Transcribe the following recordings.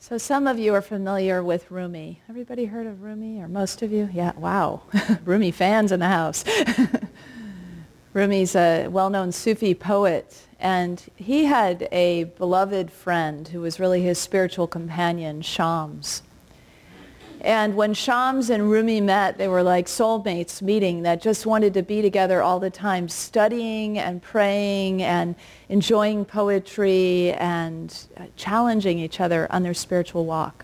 So some of you are familiar with Rumi. Everybody heard of Rumi, or most of you? Yeah, wow. Rumi fans in the house. Rumi's a well-known Sufi poet, and he had a beloved friend who was really his spiritual companion, Shams. And when Shams and Rumi met, they were like soulmates meeting that just wanted to be together all the time, studying and praying and enjoying poetry and challenging each other on their spiritual walk.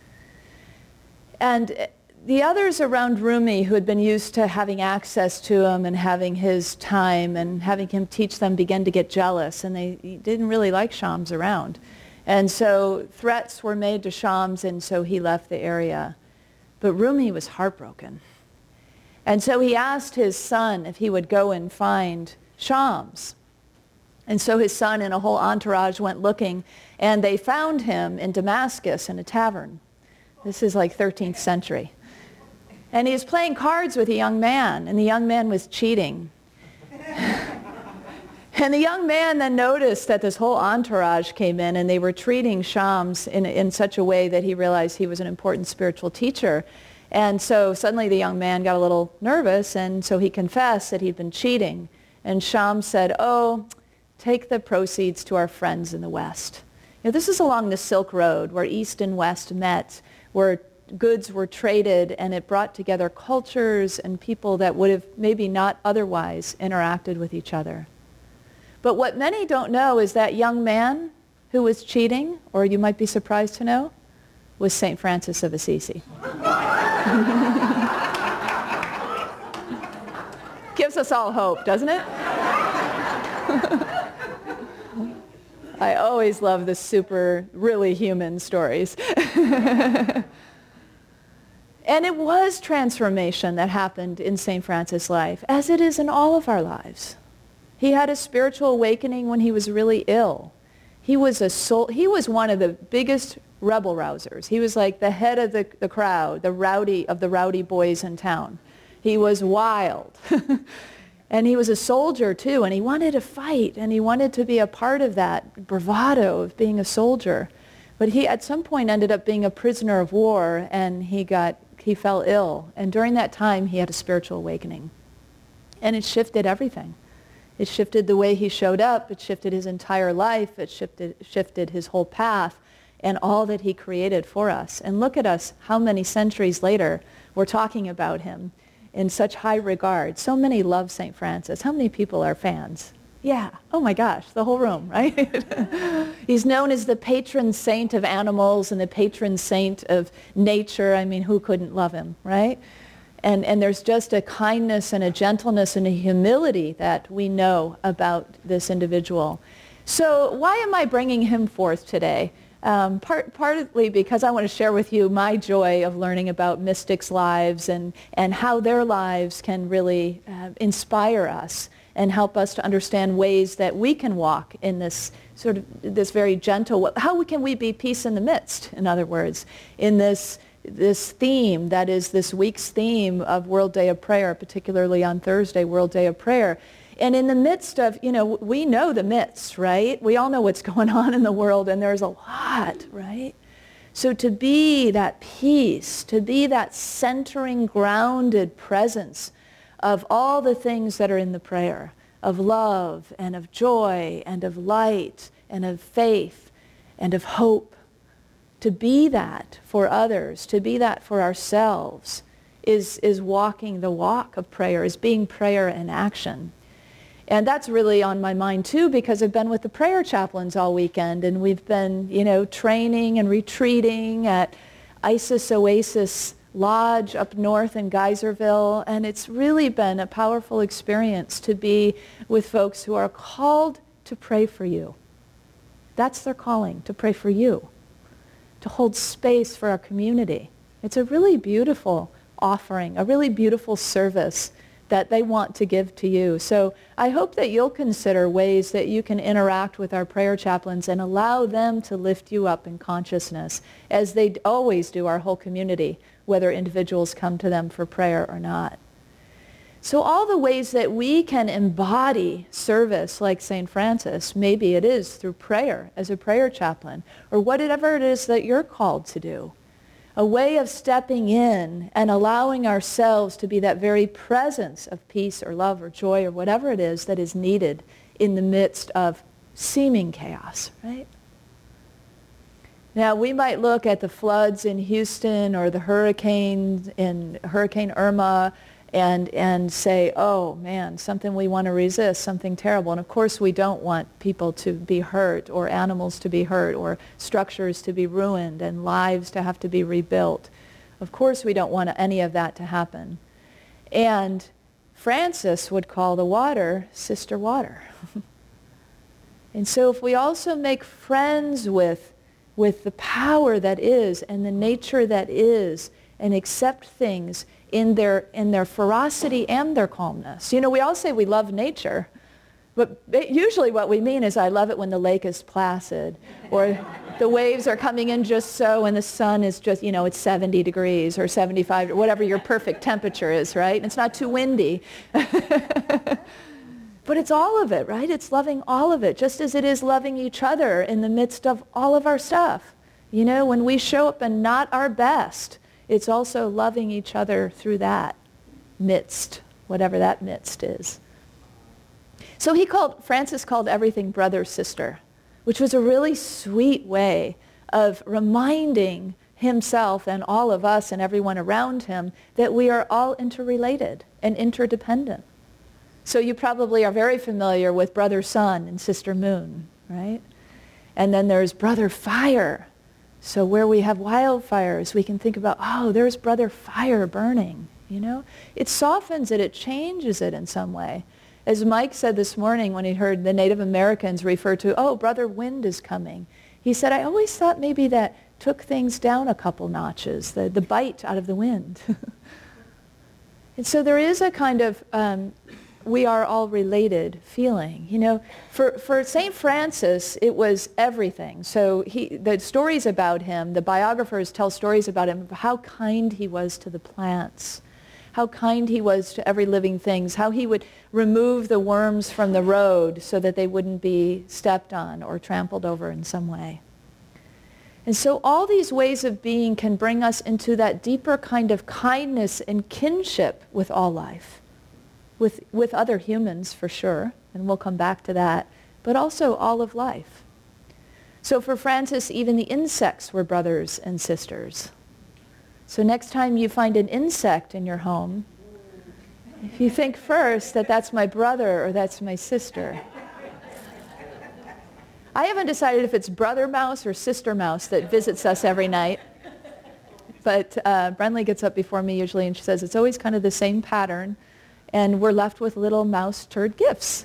And the others around Rumi who had been used to having access to him and having his time and having him teach them began to get jealous, and they didn't really like Shams around. And so threats were made to Shams, and so he left the area. But Rumi was heartbroken. And so he asked his son if he would go and find Shams. And so his son and a whole entourage went looking, and they found him in Damascus in a tavern. This is like 13th century. And he was playing cards with a young man, and the young man was cheating. And the young man then noticed that this whole entourage came in, and they were treating Shams in such a way that he realized he was an important spiritual teacher. And so suddenly the young man got a little nervous, and so he confessed that he'd been cheating. And Shams said, "Oh, take the proceeds to our friends in the West." You know, this is along the Silk Road where East and West met, where goods were traded, and it brought together cultures and people that would have maybe not otherwise interacted with each other. But what many don't know is that young man who was cheating, or you might be surprised to know, was St. Francis of Assisi. Gives us all hope, doesn't it? I always love the super, really human stories. And it was transformation that happened in St. Francis' life, as it is in all of our lives. He had a spiritual awakening when he was really ill. He was one of the biggest rebel rousers. He was like the head of the crowd, the rowdy boys in town. He was wild. And he was a soldier too, and he wanted to fight, and he wanted to be a part of that bravado of being a soldier. But he at some point ended up being a prisoner of war, and he fell ill. And during that time, he had a spiritual awakening. And it shifted everything. It shifted the way he showed up. It shifted his entire life. It shifted his whole path and all that he created for us. And look at us, how many centuries later we're talking about him in such high regard. So many love St. Francis. How many people are fans? Yeah. Oh my gosh, the whole room, right? He's known as the patron saint of animals and the patron saint of nature. I mean, who couldn't love him, right? And there's just a kindness and a gentleness and a humility that we know about this individual. So why am I bringing him forth today? Partly because I want to share with you my joy of learning about mystics' lives and how their lives can really inspire us and help us to understand ways that we can walk in this sort of this very gentle, how can we be peace in the midst, in other words, in this theme that is this week's theme of World Day of Prayer, particularly on Thursday, World Day of Prayer. And in the midst of, we know the myths, right? We all know what's going on in the world, and there's a lot, right? So to be that peace, to be that centering, grounded presence of all the things that are in the prayer, of love and of joy and of light and of faith and of hope, to be that for others, to be that for ourselves, is walking the walk of prayer, is being prayer in action. And that's really on my mind too, because I've been with the prayer chaplains all weekend, and we've been, training and retreating at Isis Oasis Lodge up north in Geyserville, and it's really been a powerful experience to be with folks who are called to pray for you. That's their calling, to pray for you, to hold space for our community. It's a really beautiful offering, a really beautiful service that they want to give to you. So I hope that you'll consider ways that you can interact with our prayer chaplains and allow them to lift you up in consciousness, as they always do our whole community, whether individuals come to them for prayer or not. So all the ways that we can embody service like St. Francis, maybe it is through prayer as a prayer chaplain, or whatever it is that you're called to do. A way of stepping in and allowing ourselves to be that very presence of peace or love or joy or whatever it is that is needed in the midst of seeming chaos, right? Now, we might look at the floods in Houston or the hurricanes in Hurricane Irma and say, oh man, something we want to resist, something terrible. And of course we don't want people to be hurt or animals to be hurt or structures to be ruined and lives to have to be rebuilt. Of course we don't want any of that to happen. And Francis would call the water Sister Water. And so if we also make friends with the power that is and the nature that is and accept things in their ferocity and their calmness. You know, we all say we love nature, but usually what we mean is I love it when the lake is placid or the waves are coming in just so and the sun is just, you know, it's 70 degrees or 75, or whatever your perfect temperature is, right? And it's not too windy. But it's all of it, right? It's loving all of it, just as it is loving each other in the midst of all of our stuff. You know, when we show up and not our best, it's also loving each other through that midst, whatever that midst is. So Francis called everything brother, sister, which was a really sweet way of reminding himself and all of us and everyone around him that we are all interrelated and interdependent. So you probably are very familiar with brother sun and sister moon, right? And then there's brother fire. So where we have wildfires, we can think about, oh, there's brother fire burning, you know? It softens it, it changes it in some way. As Mike said this morning when he heard the Native Americans refer to, oh, brother wind is coming. He said, I always thought maybe that took things down a couple notches, the bite out of the wind. And so there is a kind of we are all related feeling. You know, for St. Francis, it was everything. So the stories about him, the biographers tell stories about him, how kind he was to the plants, how kind he was to every living thing, how he would remove the worms from the road so that they wouldn't be stepped on or trampled over in some way. And so all these ways of being can bring us into that deeper kind of kindness and kinship with all life. With other humans, for sure, and we'll come back to that, but also all of life. So for Francis, even the insects were brothers and sisters. So next time you find an insect in your home, if you think first that that's my brother or that's my sister. I haven't decided if it's brother mouse or sister mouse that visits us every night. But Brenly gets up before me usually and she says it's always kind of the same pattern. And we're left with little mouse turd gifts.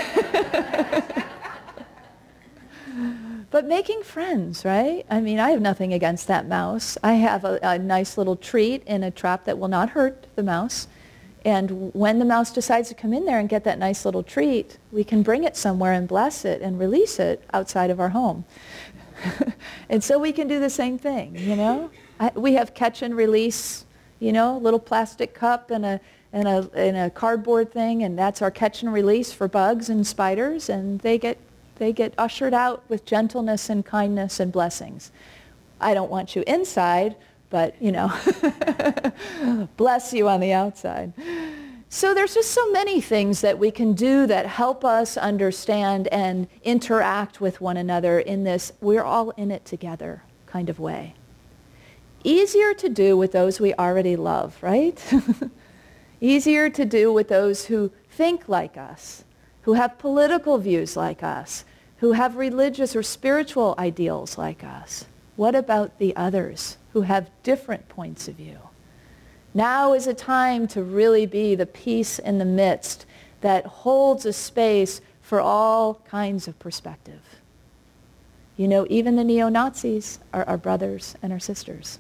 But making friends, right? I mean, I have nothing against that mouse. I have a nice little treat in a trap that will not hurt the mouse. And when the mouse decides to come in there and get that nice little treat, we can bring it somewhere and bless it and release it outside of our home. And so we can do the same thing, you know? We have catch and release, you know, a little plastic cup and a cardboard thing, and that's our catch and release for bugs and spiders, and they get ushered out with gentleness and kindness and blessings. I don't want you inside, but, you know, bless you on the outside. So there's just so many things that we can do that help us understand and interact with one another in this we're all in it together kind of way. Easier to do with those we already love, right? Easier to do with those who think like us, who have political views like us, who have religious or spiritual ideals like us. What about the others who have different points of view? Now is a time to really be the peace in the midst that holds a space for all kinds of perspective. You know, even the neo-Nazis are our brothers and our sisters.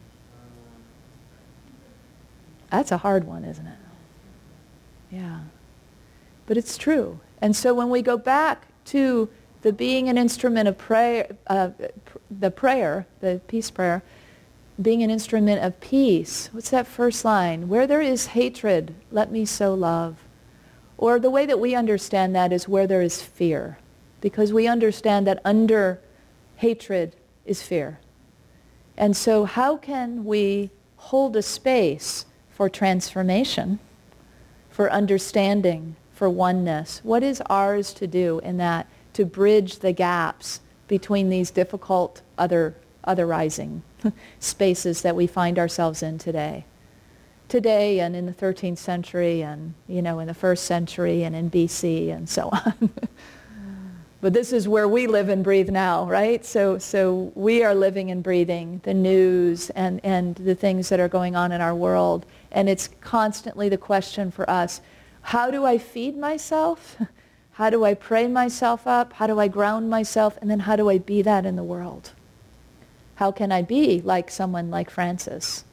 That's a hard one, isn't it? Yeah. But it's true. And so when we go back to the being an instrument of prayer, the prayer, the peace prayer, being an instrument of peace. What's that first line? Where there is hatred, let me sow love. Or the way that we understand that is where there is fear, because we understand that under hatred is fear. And so how can we hold a space for transformation, for understanding, for oneness? What is ours to do in that, to bridge the gaps between these difficult otherizing spaces that we find ourselves in today? Today and in the 13th century and, in the 1st century and in BC and so on. But this is where we live and breathe now, right? So we are living and breathing the news and the things that are going on in our world. And it's constantly the question for us, how do I feed myself? How do I pray myself up? How do I ground myself? And then how do I be that in the world? How can I be like someone like Francis?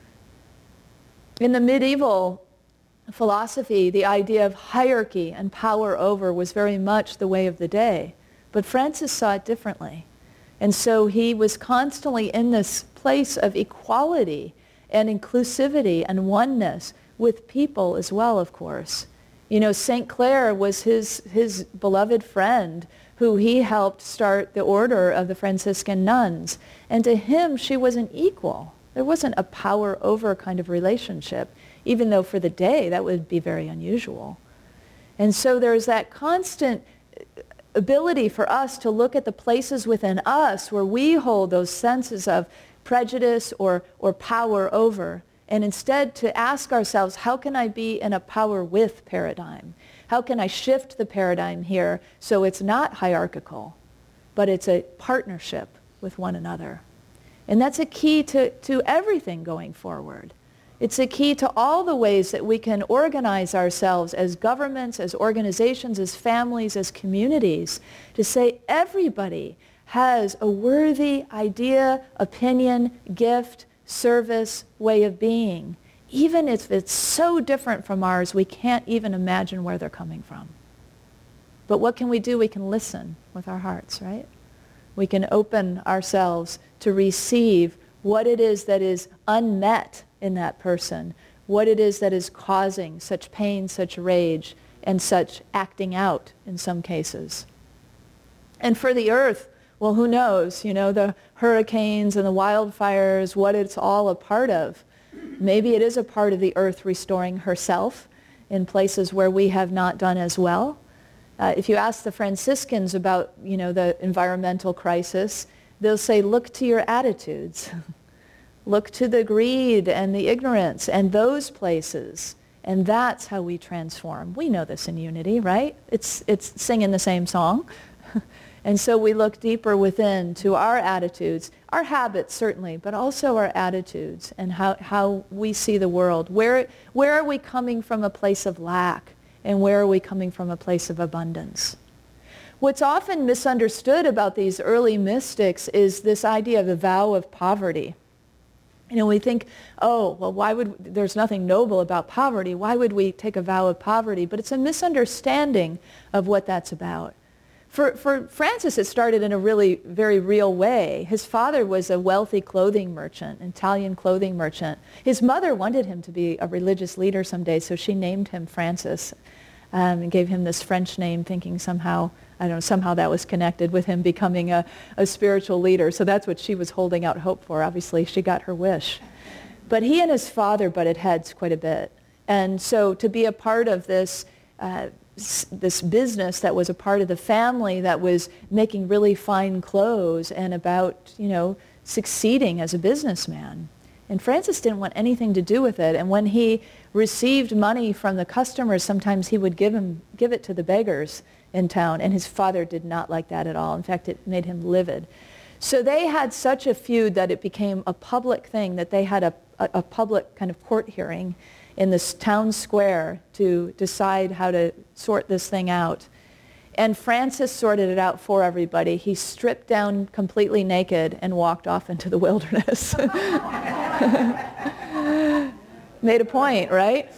In the medieval philosophy, the idea of hierarchy and power over was very much the way of the day. But Francis saw it differently. And so he was constantly in this place of equality and inclusivity and oneness with people as well, of course. St. Clare was his beloved friend who he helped start the order of the Franciscan nuns. And to him, she was an equal. There wasn't a power over kind of relationship, even though for the day that would be very unusual. And so there's that constant ability for us to look at the places within us where we hold those senses of prejudice or power over, and instead to ask ourselves, how can I be in a power with paradigm? How can I shift the paradigm here so it's not hierarchical, but it's a partnership with one another? And that's a key to everything going forward. It's a key to all the ways that we can organize ourselves as governments, as organizations, as families, as communities, to say everybody has a worthy idea, opinion, gift, service, way of being. Even if it's so different from ours, we can't even imagine where they're coming from. But what can we do? We can listen with our hearts, right? We can open ourselves to receive what it is that is unmet in that person, what it is that is causing such pain, such rage, and such acting out in some cases. And for the earth, well, who knows, the hurricanes and the wildfires, what it's all a part of. Maybe it is a part of the earth restoring herself in places where we have not done as well. If you ask the Franciscans about, the environmental crisis, they'll say, look to your attitudes. Look to the greed and the ignorance and those places. And that's how we transform. We know this in Unity, right? It's singing the same song. And so we look deeper within to our attitudes, our habits certainly, but also our attitudes and how we see the world. Where are we coming from a place of lack? And where are we coming from a place of abundance? What's often misunderstood about these early mystics is this idea of the vow of poverty. We think, oh, well, there's nothing noble about poverty. Why would we take a vow of poverty? But it's a misunderstanding of what that's about. For Francis, it started in a really very real way. His father was a wealthy clothing merchant, an Italian clothing merchant. His mother wanted him to be a religious leader someday, so she named him Francis and gave him this French name, thinking somehow that was connected with him becoming a spiritual leader. So that's what she was holding out hope for. Obviously, she got her wish. But he and his father butted heads quite a bit. And so to be a part of this business that was a part of the family that was making really fine clothes and about, succeeding as a businessman. And Francis didn't want anything to do with it. And when he received money from the customers, sometimes he would give it to the beggars in town. And his father did not like that at all. In fact, it made him livid. So they had such a feud that it became a public thing, that they had a public kind of court hearing in this town square to decide how to sort this thing out. And Francis sorted it out for everybody. He stripped down completely naked and walked off into the wilderness. Made a point, right?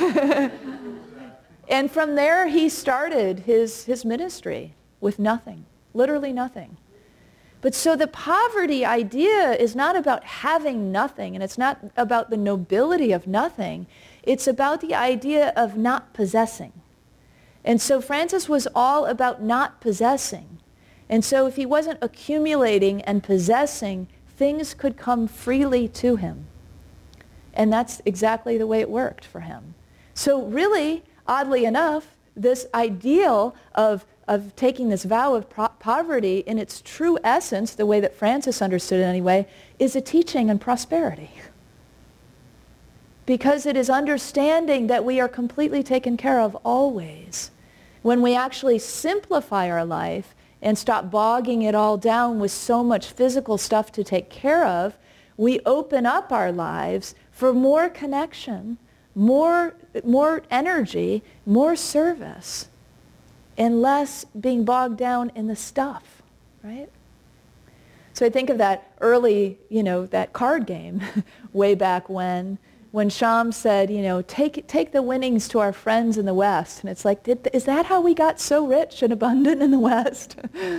And from there he started his ministry with nothing, literally nothing. But so the poverty idea is not about having nothing, and it's not about the nobility of nothing. It's about the idea of not possessing. And so Francis was all about not possessing. And so if he wasn't accumulating and possessing, things could come freely to him. And that's exactly the way it worked for him. So really, oddly enough, this ideal of taking this vow of poverty in its true essence, the way that Francis understood it anyway, is a teaching in prosperity. Because it is understanding that we are completely taken care of always. When we actually simplify our life and stop bogging it all down with so much physical stuff to take care of, we open up our lives for more connection, more energy, more service, and less being bogged down in the stuff, right? So I think of that early, that card game way back when Shams said, take the winnings to our friends in the West. And it's like, is that how we got so rich and abundant in the West?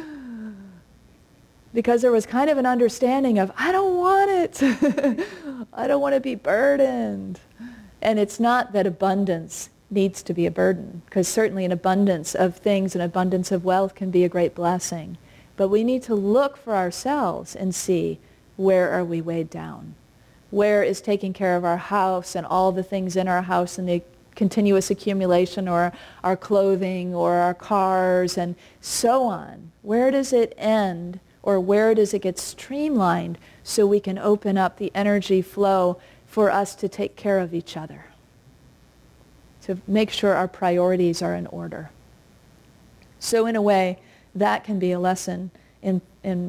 Because there was kind of an understanding of, I don't want it. I don't want to be burdened. And it's not that abundance needs to be a burden, because certainly an abundance of things, an abundance of wealth can be a great blessing. But we need to look for ourselves and see, where are we weighed down? Where is taking care of our house and all the things in our house and the continuous accumulation, or our clothing or our cars and so on? Where does it end, or where does it get streamlined so we can open up the energy flow for us to take care of each other? To make sure our priorities are in order. So in a way, that can be a lesson in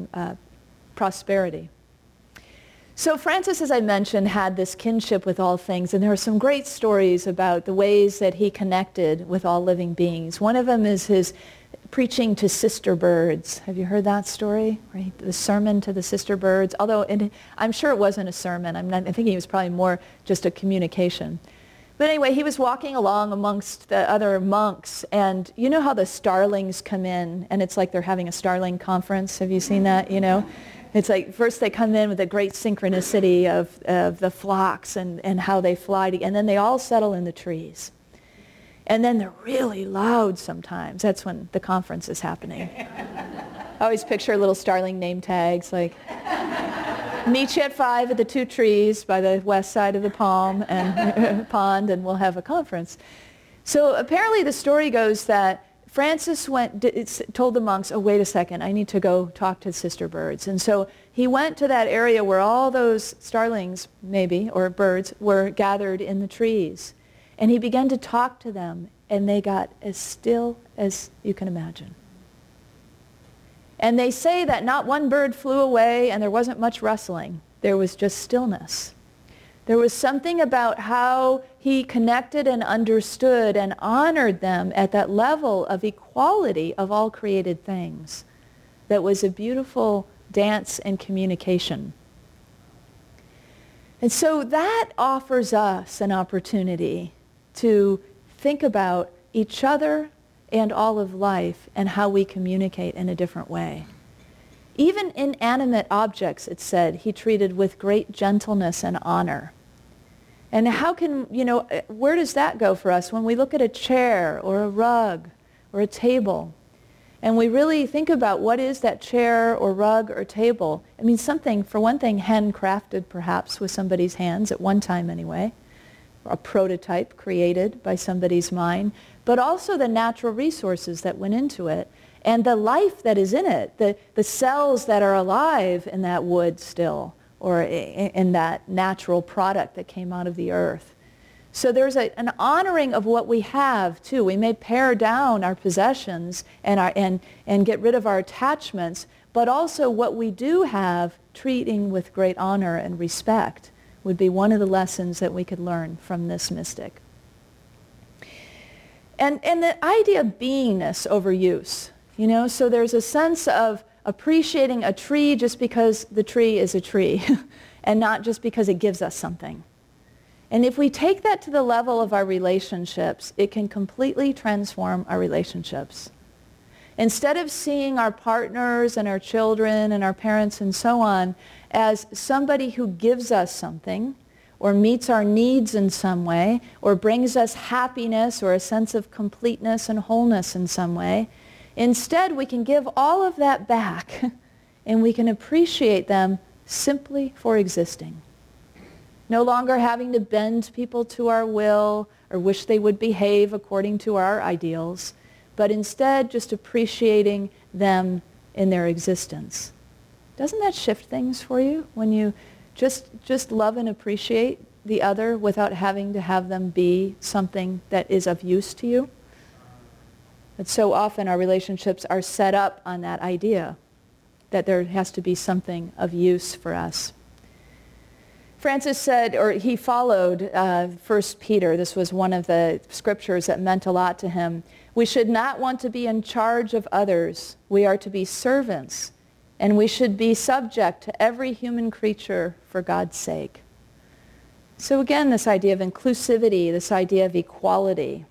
prosperity. So Francis, as I mentioned, had this kinship with all things, and there are some great stories about the ways that he connected with all living beings. One of them is his preaching to sister birds. Have you heard that story? Right? The sermon to the sister birds. Although I'm sure it wasn't a sermon. I think it was probably more just a communication. But anyway, he was walking along amongst the other monks, and you know how the starlings come in, and it's like they're having a starling conference. Have you seen that? It's like first they come in with a great synchronicity of the flocks and how they fly, and then they all settle in the trees. And then they're really loud sometimes. That's when the conference is happening. I always picture little starling name tags like, meet you at 5 at the 2 trees by the west side of the pond, and we'll have a conference. So apparently the story goes that Francis told the monks, oh, wait a second, I need to go talk to sister birds. And so he went to that area where all those starlings, maybe, or birds, were gathered in the trees. And he began to talk to them, and they got as still as you can imagine. And they say that not one bird flew away, and there wasn't much rustling. There was just stillness. There was something about how he connected and understood and honored them at that level of equality of all created things that was a beautiful dance and communication. And so that offers us an opportunity to think about each other and all of life and how we communicate in a different way. Even inanimate objects, it said, he treated with great gentleness and honor. And how can, where does that go for us when we look at a chair or a rug or a table and we really think about what is that chair or rug or table? I mean, something, for one thing, handcrafted perhaps with somebody's hands at one time anyway, a prototype created by somebody's mind, but also the natural resources that went into it and the life that is in it, the cells that are alive in that wood still, or in that natural product that came out of the earth. So there's an honoring of what we have too. We may pare down our possessions and get rid of our attachments, but also what we do have, treating with great honor and respect, would be one of the lessons that we could learn from this mystic. And the idea of beingness over use, so there's a sense of appreciating a tree just because the tree is a tree and not just because it gives us something. And if we take that to the level of our relationships, it can completely transform our relationships. Instead of seeing our partners and our children and our parents and so on as somebody who gives us something or meets our needs in some way or brings us happiness or a sense of completeness and wholeness in some way, instead we can give all of that back and we can appreciate them simply for existing. No longer having to bend people to our will or wish they would behave according to our ideals, but instead just appreciating them in their existence. Doesn't that shift things for you when you just love and appreciate the other without having to have them be something that is of use to you? But so often our relationships are set up on that idea that there has to be something of use for us. Francis said, or he followed 1 Peter. This was one of the scriptures that meant a lot to him. We should not want to be in charge of others. We are to be servants, and we should be subject to every human creature for God's sake. So again, this idea of inclusivity, this idea of equality.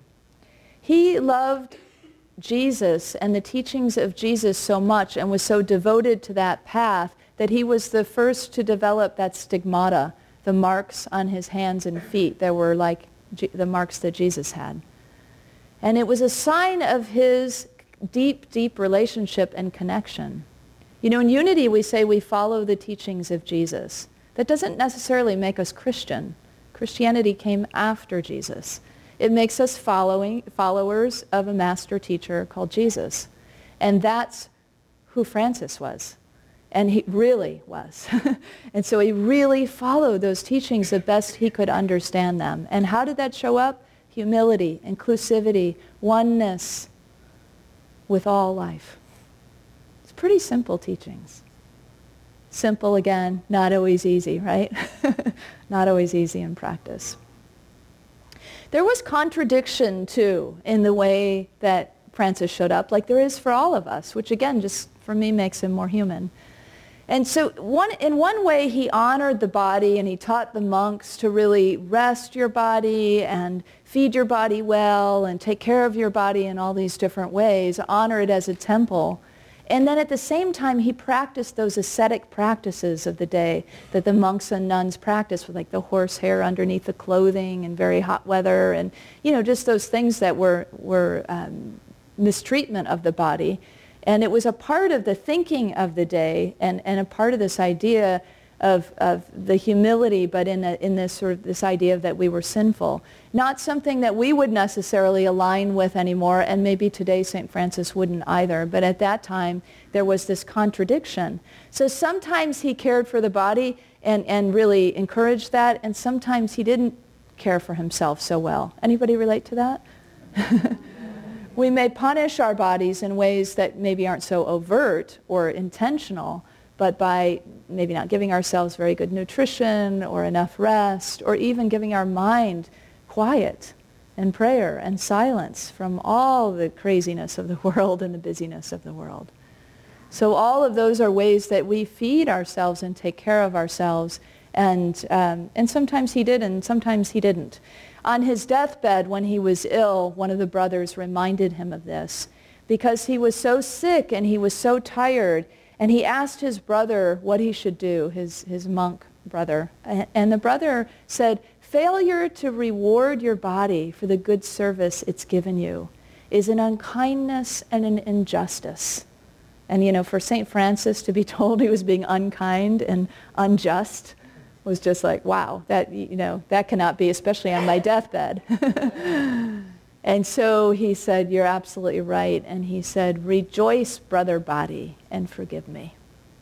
He loved Jesus and the teachings of Jesus so much and was so devoted to that path that he was the first to develop that stigmata, the marks on his hands and feet that were like the marks that Jesus had. And it was a sign of his deep, deep relationship and connection. You know, in Unity we say we follow the teachings of Jesus. That doesn't necessarily make us Christian. Christianity came after Jesus. It makes us followers of a master teacher called Jesus. And that's who Francis was. And he really was. And so he really followed those teachings the best he could understand them. And how did that show up? Humility, inclusivity, oneness with all life. It's pretty simple teachings. Simple again, not always easy, right? Not always easy in practice. There was contradiction, too, in the way that Francis showed up, like there is for all of us, which again, just for me, makes him more human. And so in one way, he honored the body and he taught the monks to really rest your body and feed your body well and take care of your body in all these different ways, honor it as a temple. And then at the same time, he practiced those ascetic practices of the day that the monks and nuns practiced, with like the horsehair underneath the clothing and very hot weather and, you know, just those things that were mistreatment of the body. And it was a part of the thinking of the day and a part of this idea of the humility, but in this sort of this idea that we were sinful. Not something that we would necessarily align with anymore, and maybe today St. Francis wouldn't either. But at that time, there was this contradiction. So sometimes he cared for the body and really encouraged that, and sometimes he didn't care for himself so well. Anybody relate to that? We may punish our bodies in ways that maybe aren't so overt or intentional, but by maybe not giving ourselves very good nutrition or enough rest, or even giving our mind quiet and prayer and silence from all the craziness of the world and the busyness of the world. So all of those are ways that we feed ourselves and take care of ourselves, and sometimes he did and sometimes he didn't. On his deathbed, when he was ill, one of the brothers reminded him of this because he was so sick and he was so tired, and he asked his brother what he should do, his monk brother. And the brother said, failure to reward your body for the good service it's given you is an unkindness and an injustice. And, you know, for St. Francis to be told he was being unkind and unjust was just like, wow, that, you know, that cannot be, especially on my deathbed. And so he said, you're absolutely right. And he said, rejoice, brother body, and forgive me.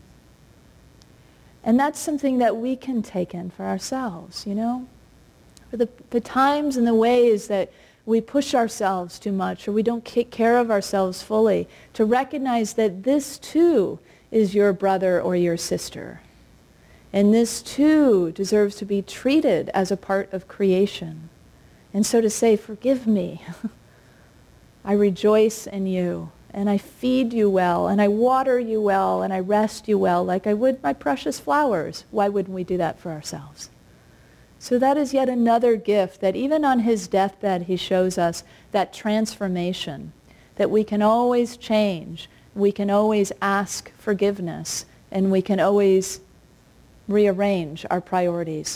And that's something that we can take in for ourselves, you know? For the times and the ways that we push ourselves too much or we don't take care of ourselves fully, to recognize that this too is your brother or your sister. And this too deserves to be treated as a part of creation. And so to say, forgive me. I rejoice in you, and I feed you well, and I water you well, and I rest you well like I would my precious flowers. Why wouldn't we do that for ourselves? So that is yet another gift that even on his deathbed he shows us that transformation, that we can always change, we can always ask forgiveness, and we can always rearrange our priorities.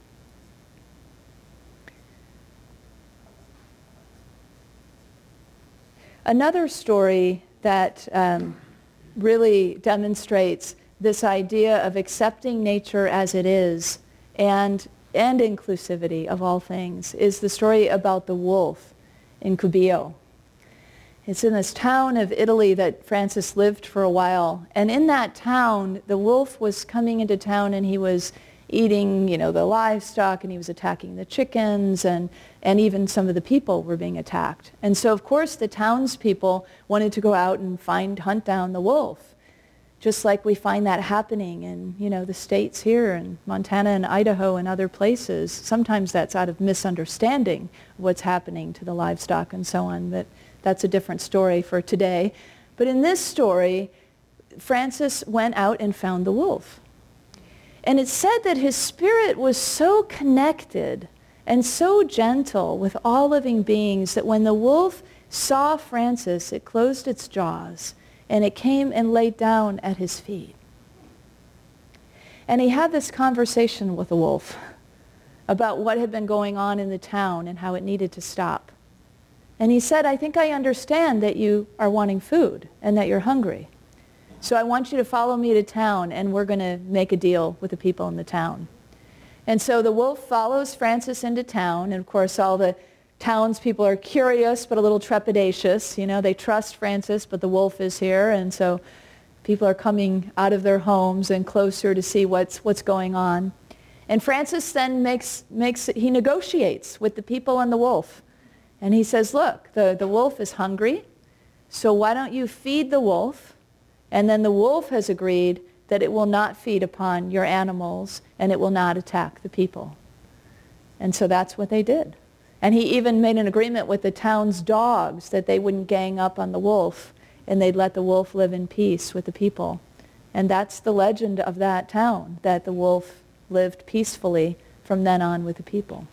Another story that really demonstrates this idea of accepting nature as it is and inclusivity of all things is the story about the wolf in Gubbio. It's in this town of Italy that Francis lived for a while. And in that town, the wolf was coming into town and he was eating, the livestock, and he was attacking the chickens, and even some of the people were being attacked. And so, of course, the townspeople wanted to go out and hunt down the wolf, just like we find that happening in, the states here in Montana and Idaho and other places. Sometimes that's out of misunderstanding of what's happening to the livestock and so on, but that's a different story for today. But in this story, Francis went out and found the wolf. And it said that his spirit was so connected and so gentle with all living beings that when the wolf saw Francis, it closed its jaws and it came and laid down at his feet. And he had this conversation with the wolf about what had been going on in the town and how it needed to stop. And he said, I think I understand that you are wanting food and that you're hungry. So I want you to follow me to town, and we're going to make a deal with the people in the town. And so the wolf follows Francis into town, and of course all the townspeople are curious but a little trepidatious. They trust Francis, but the wolf is here, and so people are coming out of their homes and closer to see what's going on. And Francis then he negotiates with the people and the wolf. And he says, look, the wolf is hungry, so why don't you feed the wolf? And then the wolf has agreed that it will not feed upon your animals and it will not attack the people. And so that's what they did. And he even made an agreement with the town's dogs that they wouldn't gang up on the wolf and they'd let the wolf live in peace with the people. And that's the legend of that town, that the wolf lived peacefully from then on with the people.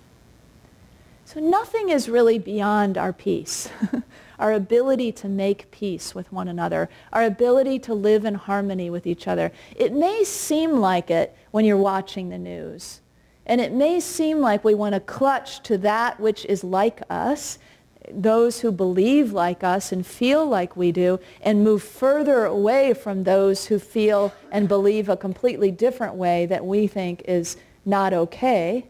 So nothing is really beyond our peace. Our ability to make peace with one another, our ability to live in harmony with each other. It may seem like it when you're watching the news, and it may seem like we want to clutch to that which is like us, those who believe like us and feel like we do, and move further away from those who feel and believe a completely different way that we think is not okay.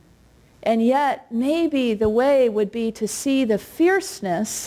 And yet, maybe the way would be to see the fierceness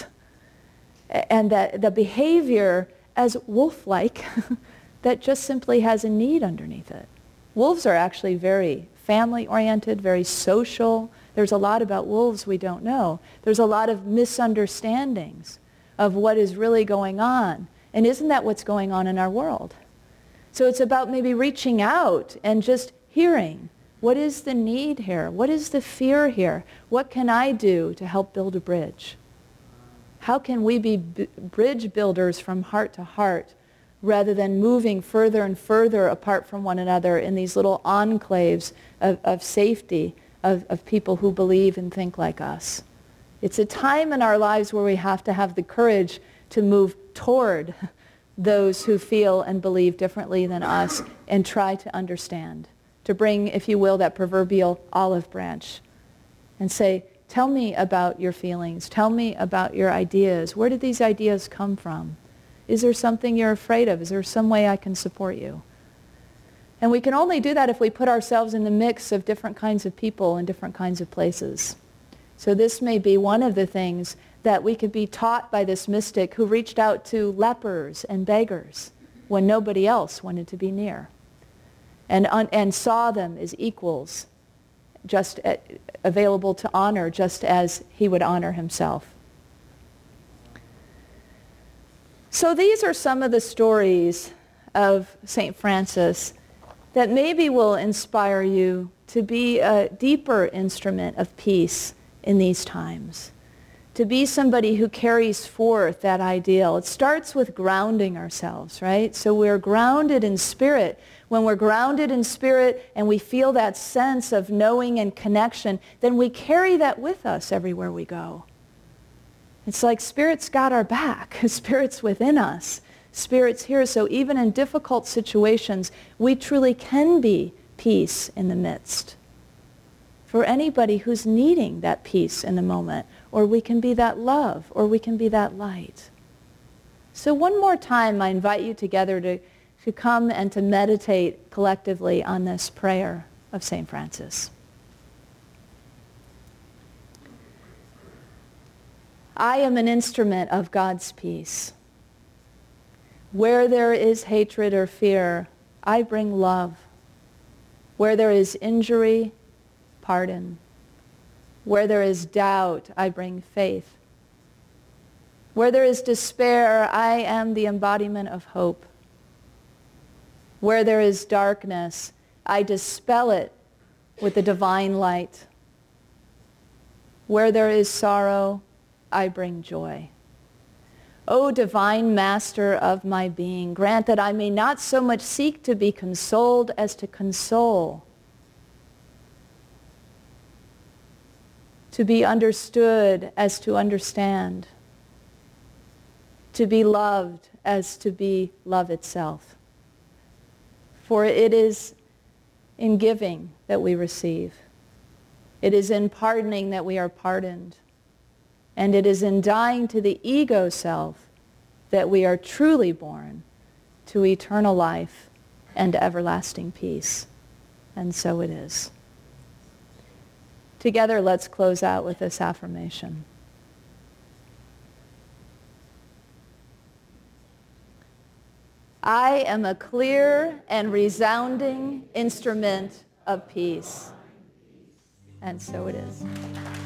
and the behavior as wolf-like that just simply has a need underneath it. Wolves are actually very family-oriented, very social. There's a lot about wolves we don't know. There's a lot of misunderstandings of what is really going on. And isn't that what's going on in our world? So it's about maybe reaching out and just hearing. What is the need here? What is the fear here? What can I do to help build a bridge? How can we be bridge builders from heart to heart rather than moving further and further apart from one another in these little enclaves of safety of people who believe and think like us? It's a time in our lives where we have to have the courage to move toward those who feel and believe differently than us and try to understand. To bring, if you will, that proverbial olive branch and say, tell me about your feelings. Tell me about your ideas. Where did these ideas come from? Is there something you're afraid of? Is there some way I can support you? And we can only do that if we put ourselves in the mix of different kinds of people and different kinds of places. So this may be one of the things that we could be taught by this mystic who reached out to lepers and beggars when nobody else wanted to be near, and saw them as equals, just available to honor just as he would honor himself. So these are some of the stories of St. Francis that maybe will inspire you to be a deeper instrument of peace in these times, to be somebody who carries forth that ideal. It starts with grounding ourselves, right? So we're grounded in spirit. When we're grounded in spirit and we feel that sense of knowing and connection, then we carry that with us everywhere we go. It's like Spirit's got our back. Spirit's within us. Spirit's here. So even in difficult situations, we truly can be peace in the midst. For anybody who's needing that peace in the moment, or we can be that love, or we can be that light. So one more time, I invite you together to come and to meditate collectively on this prayer of St. Francis. I am an instrument of God's peace. Where there is hatred or fear, I bring love. Where there is injury, pardon. Where there is doubt, I bring faith. Where there is despair, I am the embodiment of hope. Where there is darkness, I dispel it with the divine light. Where there is sorrow, I bring joy. O divine master of my being, grant that I may not so much seek to be consoled as to console, to be understood as to understand, to be loved as to be love itself. For it is in giving that we receive. It is in pardoning that we are pardoned. And it is in dying to the ego self that we are truly born to eternal life and everlasting peace. And so it is. Together, let's close out with this affirmation. I am a clear and resounding instrument of peace. And so it is.